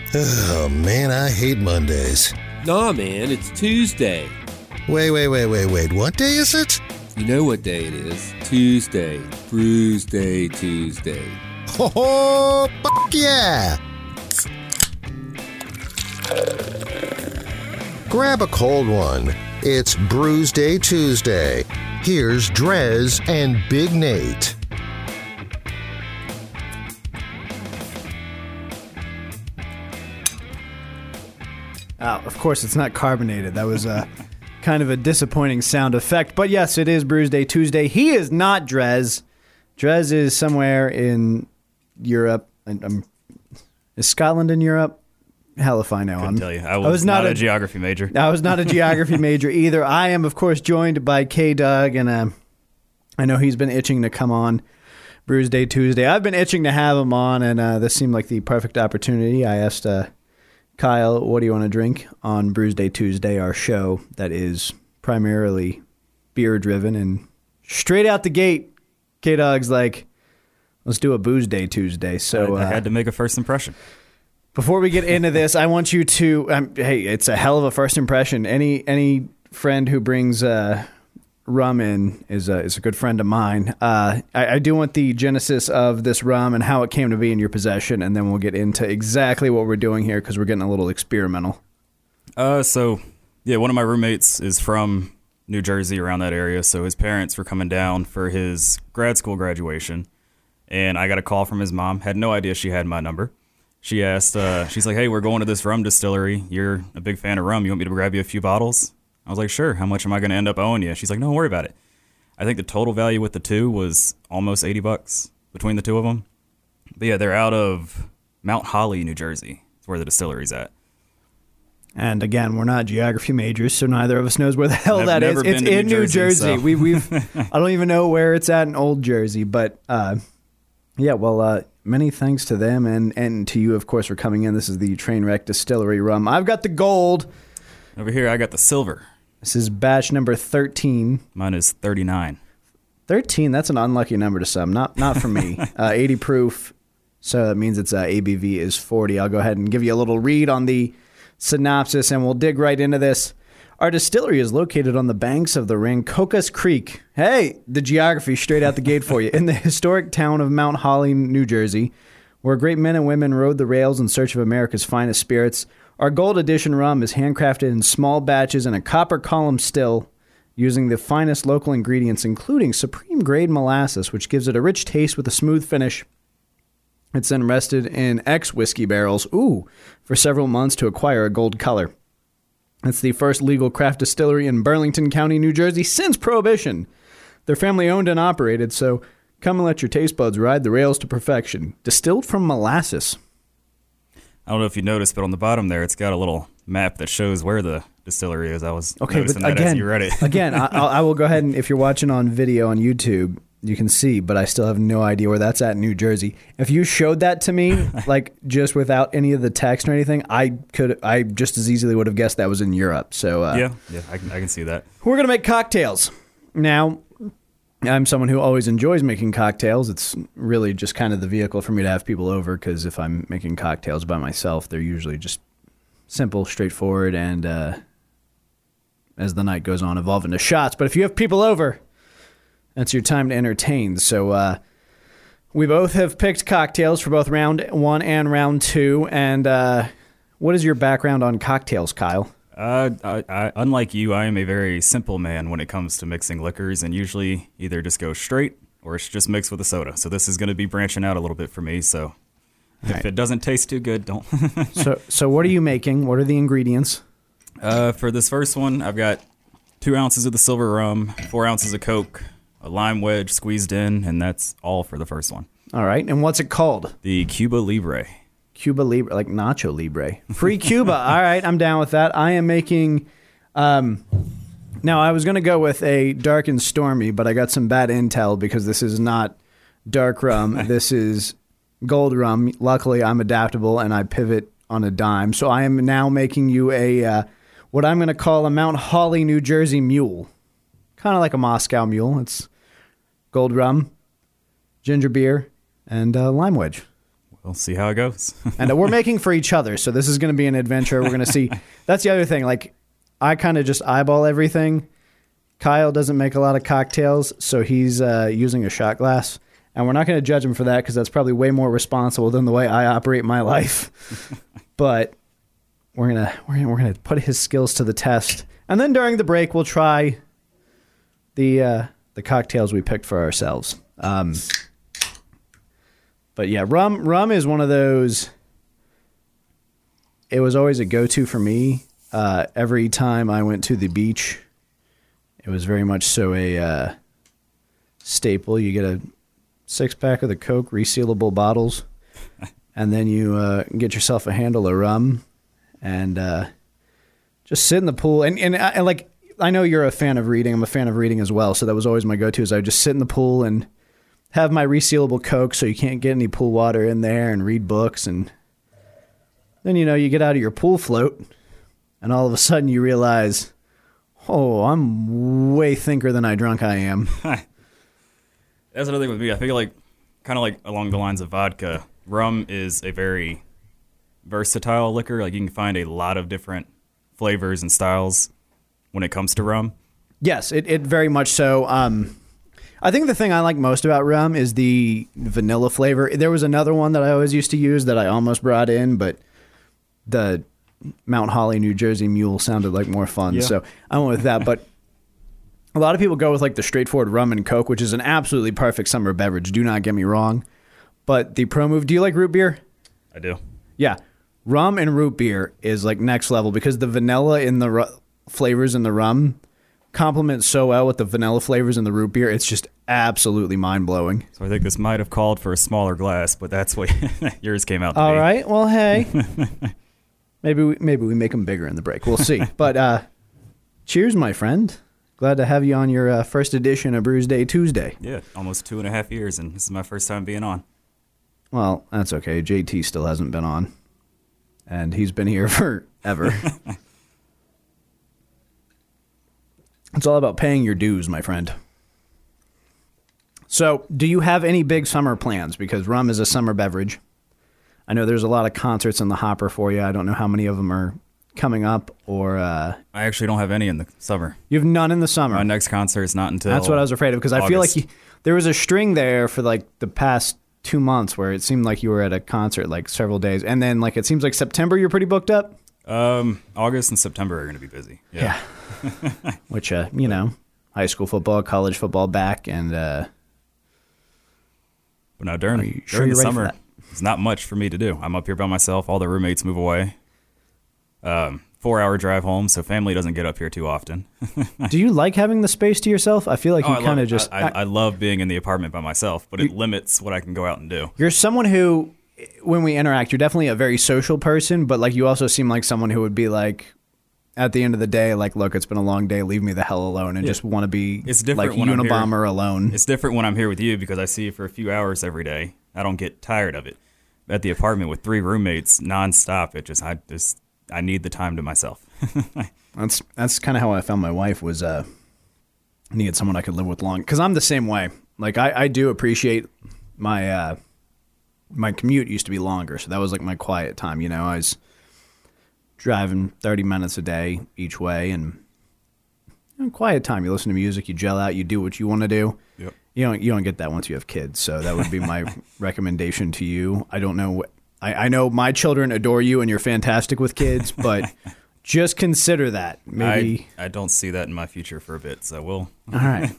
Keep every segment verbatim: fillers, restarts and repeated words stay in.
Oh, man, I hate Mondays. Nah, man, it's Tuesday. Wait, wait, wait, wait, wait. What day is it? You know what day it is. Tuesday. Bruise Day Tuesday. Oh, fuck yeah! Grab a cold one. It's Bruise Day Tuesday. Here's Drez and Big Nate. Oh, of course, it's not carbonated. That was a kind of a disappointing sound effect. But yes, it is Bruise Day Tuesday. He is not Drez. Drez is somewhere in Europe. I'm, is Scotland in Europe? Hell if I know. Couldn't I'm, tell you. I was, I was not, not a, a geography major. I was not a geography major either. I am, of course, joined by K-Doug, and uh, I know he's been itching to come on Bruise Day Tuesday. I've been itching to have him on, and uh, this seemed like the perfect opportunity. I asked uh, Kyle, what do you want to drink on Bruise Day Tuesday, our show that is primarily beer-driven, and straight out the gate, K-Dog's like, let's do a Booze Day Tuesday. So I, I uh, had to make a first impression. Before we get into this, I want you to, um, hey, it's a hell of a first impression. Any any friend who brings uh, rum in is a, is a good friend of mine. Uh, I, I do want the genesis of this rum and how it came to be in your possession, and then we'll get into exactly what we're doing here because we're getting a little experimental. Uh, so, yeah, one of my roommates is from New Jersey, around that area, so his parents were coming down for his grad school graduation, and I got a call from his mom. Had no idea she had my number. She asked, uh, she's like, hey, we're going to this rum distillery. You're a big fan of rum. You want me to grab you a few bottles? I was like, sure. How much am I going to end up owing you? She's like, no, don't worry about it. I think the total value with the two was almost eighty bucks between the two of them. But yeah, they're out of Mount Holly, New Jersey. That's where the distillery's at. And again, we're not geography majors, so neither of us knows where the hell I've that is. never been It's to in New New Jersey, Jersey. so. We, we've, I don't even know where it's at in Old Jersey, but uh, yeah, well, uh, many thanks to them and, and to you, of course, for coming in. This is the Trainwreck Distillery rum. I've got the gold. Over here, I got the silver. This is batch number thirteen. Mine is thirty-nine. thirteen, that's an unlucky number to some. Not not for me. uh, eighty proof, so that means its uh, A B V is forty. I'll go ahead and give you a little read on the synopsis, and we'll dig right into this. Our distillery is located on the banks of the Rancocas Creek. Hey, the geography straight out the gate for you. In the historic town of Mount Holly, New Jersey, where great men and women rode the rails in search of America's finest spirits, our Gold Edition rum is handcrafted in small batches in a copper column still, using the finest local ingredients, including supreme-grade molasses, which gives it a rich taste with a smooth finish. It's then rested in ex-whiskey barrels, ooh, for several months to acquire a gold color. It's the first legal craft distillery in Burlington County, New Jersey since Prohibition. They're family-owned and operated, so come and let your taste buds ride the rails to perfection. Distilled from molasses. I don't know if you noticed, but on the bottom there, it's got a little map that shows where the distillery is. I was Okay, noticing but that again, as you read it. again, I, I will go ahead and if you're watching on video on YouTube, you can see, but I still have no idea where that's at in New Jersey. If you showed that to me, like just without any of the text or anything, I could, I just as easily would have guessed that was in Europe. So uh, yeah, yeah, I can, I can see that. we're gonna make cocktails now. I'm someone who always enjoys making cocktails. It's really just kind of the vehicle for me to have people over, because if I'm making cocktails by myself, they're usually just simple, straightforward, and uh, as the night goes on, evolve into shots. But if you have people over, that's your time to entertain. So uh, we both have picked cocktails for both round one and round two. And uh, what is your background on cocktails, Kyle? Uh, I, I, unlike you, I am a very simple man when it comes to mixing liquors, and usually either just go straight or it's just mixed with a soda. So this is going to be branching out a little bit for me. So if right. it doesn't taste too good, don't. so, so what are you making? What are the ingredients? Uh, for this first one, I've got two ounces of the silver rum, four ounces of Coke, a lime wedge squeezed in, and that's all for the first one. All right. And what's it called? The Cuba Libre. Cuba Libre, like Nacho Libre. Free Cuba. All right, I'm down with that. I am making... Um, now, I was going to go with a dark and stormy, but I got some bad intel because this is not dark rum. This is gold rum. Luckily, I'm adaptable, and I pivot on a dime. So I am now making you a uh, what I'm going to call a Mount Holly, New Jersey mule. Kind of like a Moscow mule. It's gold rum, ginger beer, and uh, lime wedge. we'll see how it goes. And uh, we're making for each other, so this is going to be an adventure. We're going to see. That's the other thing. Like, I kind of just eyeball everything. Kyle doesn't make a lot of cocktails, so he's uh, using a shot glass. And we're not going to judge him for that because that's probably way more responsible than the way I operate my life. But we're gonna we're gonna we're gonna put his skills to the test, and then during the break we'll try the uh, the cocktails we picked for ourselves. Um, but yeah, rum rum is one of those. It was always a go-to for me. Uh, every time I went to the beach, it was very much so a uh, staple. You get a six-pack of the Coke, resealable bottles, and then you uh, get yourself a handle of rum, and uh, just sit in the pool. And, and, and like, I know you're a fan of reading. I'm a fan of reading as well, so that was always my go-to, is I would just sit in the pool and have my resealable Coke so you can't get any pool water in there, and read books. And then, you know, you get out of your pool float, and all of a sudden you realize, oh, I'm way thinker than I drunk I am. That's another thing with me. I feel like, kind of like along the lines of vodka, rum is a very versatile liquor. Like, you can find a lot of different flavors and styles when it comes to rum. Yes, it, it very much so. Um, I think the thing I like most about rum is the vanilla flavor. There was another one that I always used to use that I almost brought in, but the Mount Holly, New Jersey Mule sounded like more fun. Yeah. So I went with that. But a lot of people go with like the straightforward rum and Coke, which is an absolutely perfect summer beverage. Do not get me wrong. But the pro move, do you like root beer? I do. Yeah. Rum and root beer is like next level because the vanilla in the ru- flavors in the rum complement so well with the vanilla flavors in the root beer. It's just absolutely mind blowing. So I think this might have called for a smaller glass, but that's what yours came out to All be. right. Well, hey, maybe we, maybe we make them bigger in the break. We'll see. But uh, cheers, my friend. Glad to have you on your uh, first edition of Brews Day Tuesday. Yeah, almost two and a half years, and this is my first time being on. Well, that's okay. J T still hasn't been on, and he's been here forever. It's all about paying your dues, my friend. So, do you have any big summer plans? Because rum is a summer beverage. I know there's a lot of concerts in the hopper for you. I don't know how many of them are coming up, or uh, I actually don't have any in the summer. You have none in the summer. My next concert is not until That's what I was afraid of, because I feel like you, there was a string there for like the past two months where it seemed like you were at a concert like several days, and then like it seems like September you're pretty booked up. Um, August and September are going to be busy. Yeah, yeah. Which uh, you know, high school football, college football back, and uh, but now during sure during the summer, it's not much for me to do. I'm up here by myself. All the roommates move away. Um, four hour drive home, so family doesn't get up here too often. Do you like having the space to yourself? I feel like oh, you kind of just... I, I, I love being in the apartment by myself, but it limits what I can go out and do. You're someone who, when we interact, you're definitely a very social person, but like you also seem like someone who would be like, at the end of the day, like, look, it's been a long day, leave me the hell alone, and yeah. just want to be it's different like when Unabomber here, alone. It's different when I'm here with you because I see you for a few hours every day. I don't get tired of it. At the apartment with three roommates nonstop, it just, I just... I need the time to myself. that's that's kind of how I found my wife was uh, needed someone I could live with long. Because I'm the same way. Like I, I do appreciate my uh, my commute used to be longer, so that was like my quiet time. You know, I was driving thirty minutes a day each way, and you know, quiet time. You listen to music, you gel out, you do what you want to do. Yep. You don't you don't get that once you have kids. So that would be my recommendation to you. I don't know what. I, I know my children adore you and you're fantastic with kids, but just consider that. Maybe I, I don't see that in my future for a bit, so we'll. All right.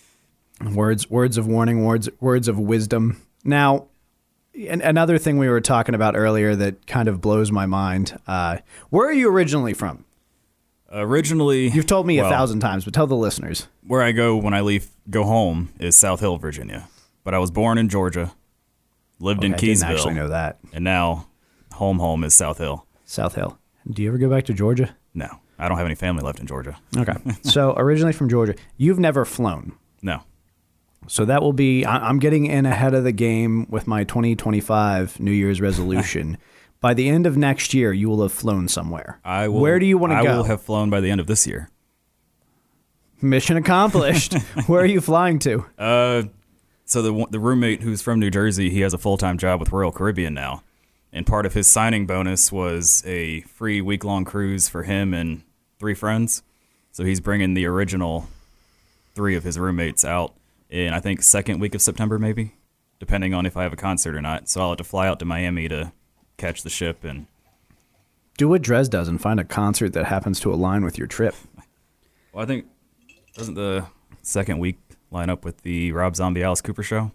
words words of warning, words words of wisdom. Now, an, another thing we were talking about earlier that kind of blows my mind. Uh, where are you originally from? Originally, you've told me well, a thousand times, but tell the listeners. Where I go when I leave, go home is South Hill, Virginia, but I was born in Georgia. Lived okay, in Keysville. I didn't actually know that. And now home home is South Hill. South Hill. Do you ever go back to Georgia? No. I don't have any family left in Georgia. Okay. So originally from Georgia. You've never flown? No. So that will be, I'm getting in ahead of the game with my twenty twenty-five New Year's resolution. By the end of next year, you will have flown somewhere. I will, Where do you want to I go? I will have flown by the end of this year. Mission accomplished. Where are you flying to? Uh, so the the roommate who's from New Jersey, he has a full-time job with Royal Caribbean now. And part of his signing bonus was a free week-long cruise for him and three friends. So he's bringing the original three of his roommates out in, I think, second week of September, maybe, depending on if I have a concert or not. So I'll have to fly out to Miami to catch the ship. And do what Drez does and find a concert that happens to align with your trip. Well, I think, doesn't the second week line up with the Rob Zombie Alice Cooper show?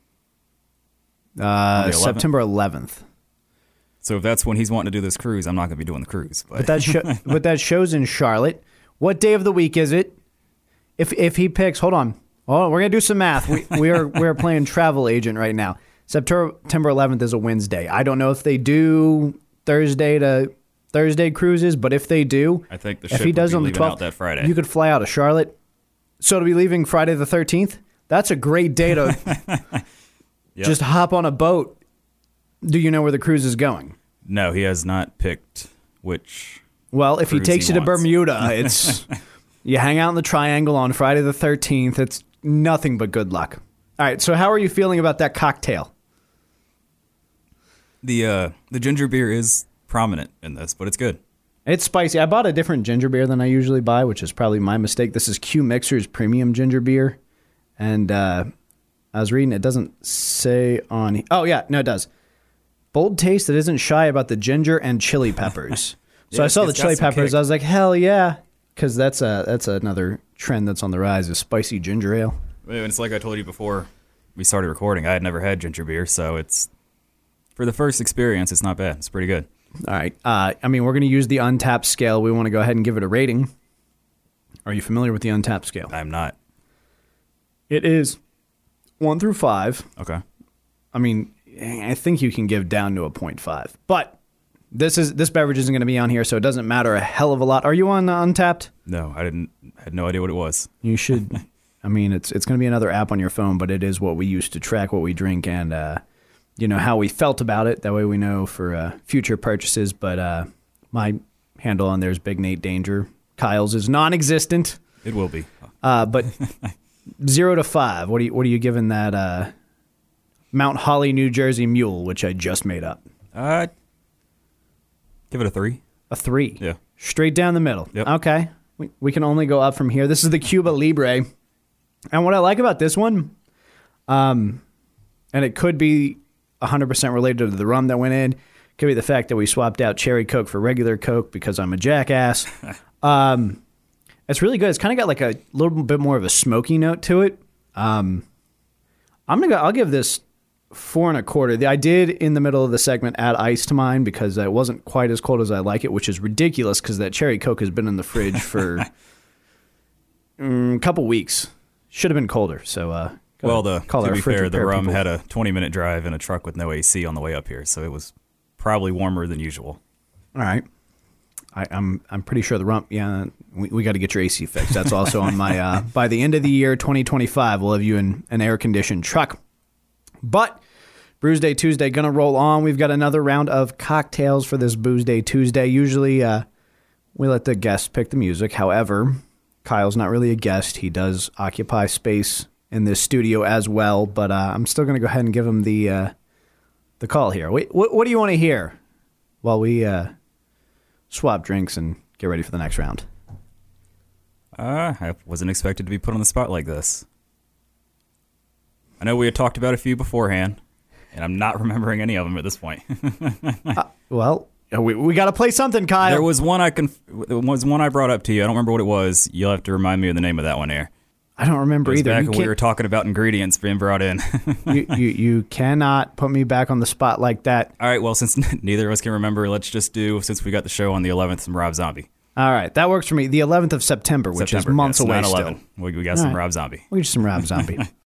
Uh, September eleventh. So if that's when he's wanting to do this cruise, I'm not going to be doing the cruise. But, but that show, but that show's in Charlotte. What day of the week is it? If if he picks, hold on. Oh, we're gonna do some math. We we are we're playing travel agent right now. September eleventh is a Wednesday. I don't know if they do Thursday to Thursday cruises, but if they do, I think the if ship he does would be on the leaving twelfth, out that Friday. You could fly out of Charlotte. So to be leaving Friday the thirteenth, that's a great day to Yep. just hop on a boat. Do you know where the cruise is going? No, he has not picked which. Well, if he cruise takes he you to wants. Bermuda, it's you hang out in the Triangle on Friday the thirteenth. It's nothing but good luck. All right, so how are you feeling about that cocktail? The uh, the ginger beer is prominent in this, but it's good. It's spicy. I bought a different ginger beer than I usually buy, which is probably my mistake. This is Q Mixer's premium ginger beer. And uh, I was reading, it doesn't say on... Oh, yeah, no, it does. Bold taste that isn't shy about the ginger and chili peppers. So Yeah, I saw the it's got chili some peppers. kick. I was like, hell yeah. Because that's, a, that's another trend that's on the rise, is spicy ginger ale. And it's like I told you before we started recording. I had never had ginger beer, so it's... For the first experience, it's not bad. It's pretty good. All right. Uh, I mean, we're going to use the Untapped scale. We want to go ahead and give it a rating. Are you familiar with the Untapped scale? I'm not. It is one through five. Okay. I mean, I think you can give down to a point five. But this is this beverage isn't going to be on here, so it doesn't matter a hell of a lot. Are you on uh, Untapped? No, I didn't. Had no idea what it was. You should. I mean, it's it's going to be another app on your phone, but it is what we use to track what we drink and uh, you know how we felt about it. That way we know for uh, future purchases. But uh, my handle on there is Big Nate Danger. Kyle's is non-existent. It will be. Uh, but zero to five. What do you what are you giving that uh, Mount Holly, New Jersey mule, which I just made up? Uh, give it a three. A three. Yeah. Straight down the middle. Yep. Okay. We we can only go up from here. This is the Cuba Libre. And what I like about this one, um, and it could be one hundred percent related to the rum that went in, could be the fact that we swapped out cherry Coke for regular Coke because I'm a jackass. um, it's really good. It's kind of got like a little bit more of a smoky note to it. Um, I'm gonna go. I'll give this four and a quarter. The- I did in the middle of the segment add ice to mine because it wasn't quite as cold as I like it, which is ridiculous because that cherry Coke has been in the fridge for mm, a couple weeks. Should have been colder. So, uh, Well, the, call to our be fridge fair, the repair rum people. had a twenty-minute drive in a truck with no A C on the way up here, so it was probably warmer than usual. All right. I, I'm I'm pretty sure the rump. Yeah, we, we got to get your A C fixed. That's also on my. Uh, by the end of the year, twenty twenty-five, we'll have you in an air conditioned truck. But Brews Day Tuesday gonna roll on. We've got another round of cocktails for this Booze Day Tuesday. Usually, uh, we let the guests pick the music. However, Kyle's not really a guest. He does occupy space in this studio as well. But uh, I'm still gonna go ahead and give him the uh, the call here. Wait, what, what do you want to hear while we? Uh, swap drinks and get ready for the next round. Uh, I wasn't expected to be put on the spot like this. I know we had talked about a few beforehand, and I'm not remembering any of them at this point. uh, well, we we got to play something, Kyle. There was one I conf- there was one I brought up to you. I don't remember what it was. You'll have to remind me of the name of that one here. I don't remember It was either. back You, when we were talking about ingredients being brought in. you, you you cannot put me back on the spot like that. All right, well, since neither of us can remember, let's just do, since we got the show on the eleventh, some Rob Zombie. All right, that works for me. The eleventh of September, which September, is months yes, away nine still. eleven. We, we got All some right. Rob Zombie. We get some Rob Zombie.